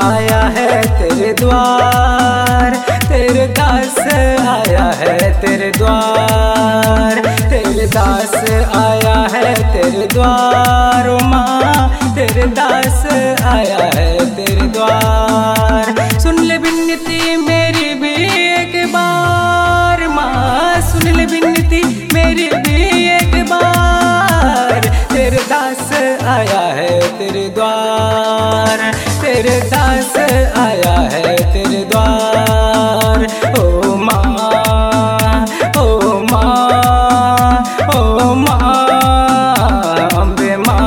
आया है तेरे द्वार, तेरे दास आया है तेरे द्वार, तेरे दास आया है तेरे द्वार। ओ माँ तेरे दास आया है तेरे द्वार, सुन ले विनती मेरी भी एक बार। माँ सुन ले विनती मेरी भी एक बार, तेरे दास आया है तेरे द्वार, तेरे दास आया है तेरे द्वार। ओ माँ, ओ माँ, ओ माँ, अम्बे माँ।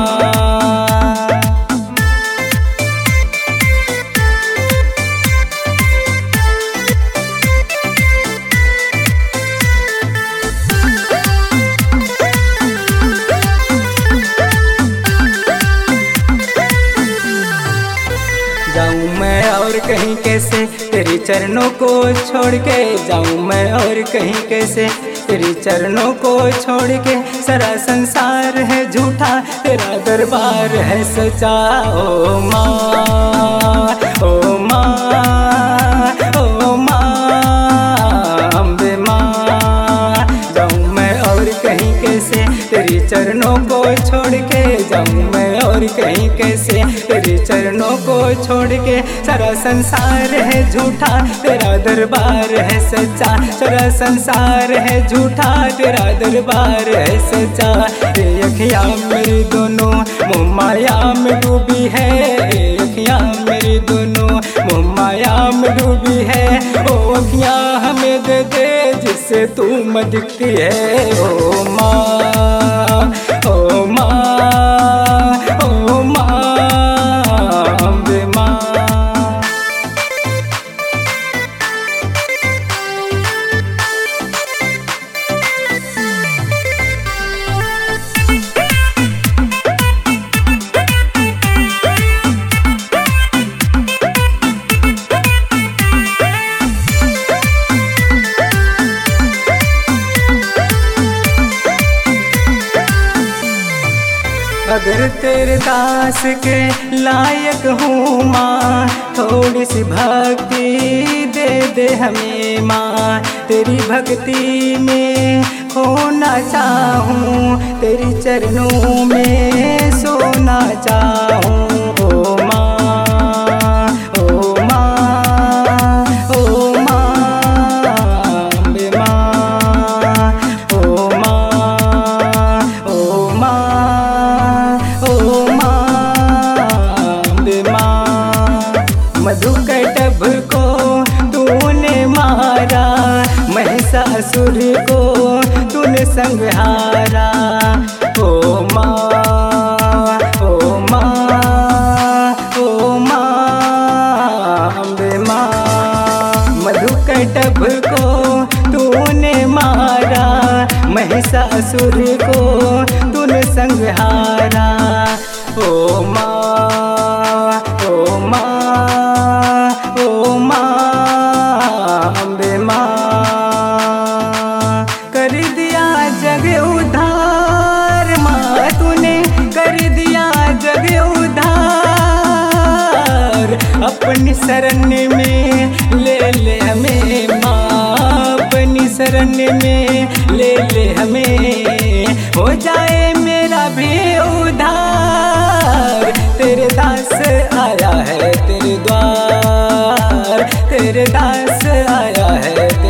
जाऊँ मैं और कहीं कैसे तेरी चरणों को छोड़ के, जाऊँ मैं और कहीं कैसे तेरी चरणों को छोड़ के। सारा संसार है झूठा तेरा दरबार है सच्चा। ओ माँ, ओ माँ, ओ माँ, अम्बे माँ। जाऊँ मैं और कहीं कैसे तेरी चरणों को छोड़ के, जाऊँ मैं और कहीं कैसे तेरी चरणों को छोड़ के। सारा संसार है झूठा तेरा दरबार है सच्चा, सारा संसार है झूठा तेरा दरबार है सच्चा। ये अखियाँ मेरी दोनों मोह माया में डूबी है, ये अखियाँ मेरी दोनों मोह माया में डूबी है। ओ अखियाँ हमें दे दे जिससे तू में दिखती है। ओ माँ, ओ माँ, ओ माँ, अम्बे माँ। अगर तेरे दास के लायक हूँ माँ, थोड़ी सी भक्ति दे दे हमें माँ। तेरी भक्ति में खोना चाहूँ, तेरी चरणों में सोना चाहूँ। ओ माँ, ओ माँ, ओ माँ, अम्बे माँ। ओ माँ, ओ माँ, ओ माँ, अम्बे माँ। मधुकैटभ को तूने मारा, महिषासुर को तूने संहारा। ओ माँ, ओ माँ, ओ माँ, अम्बे माँ। मधुकैटभ को तूने मारा, महिषासुर को तूने संहारा। ओ माँ, ओ माँ, ओ माँ, अम्बे माँ। कर दिया जग उद्धार माँ, तूने कर दिया जग उद्धार। अपनी शरण में ले ले हमें माँ, अपनी शरण में ले ले हमें। हो जाए मेरा भी उद्धार, तेरे दास आया है तेरे द्वार, तेरे दास आया है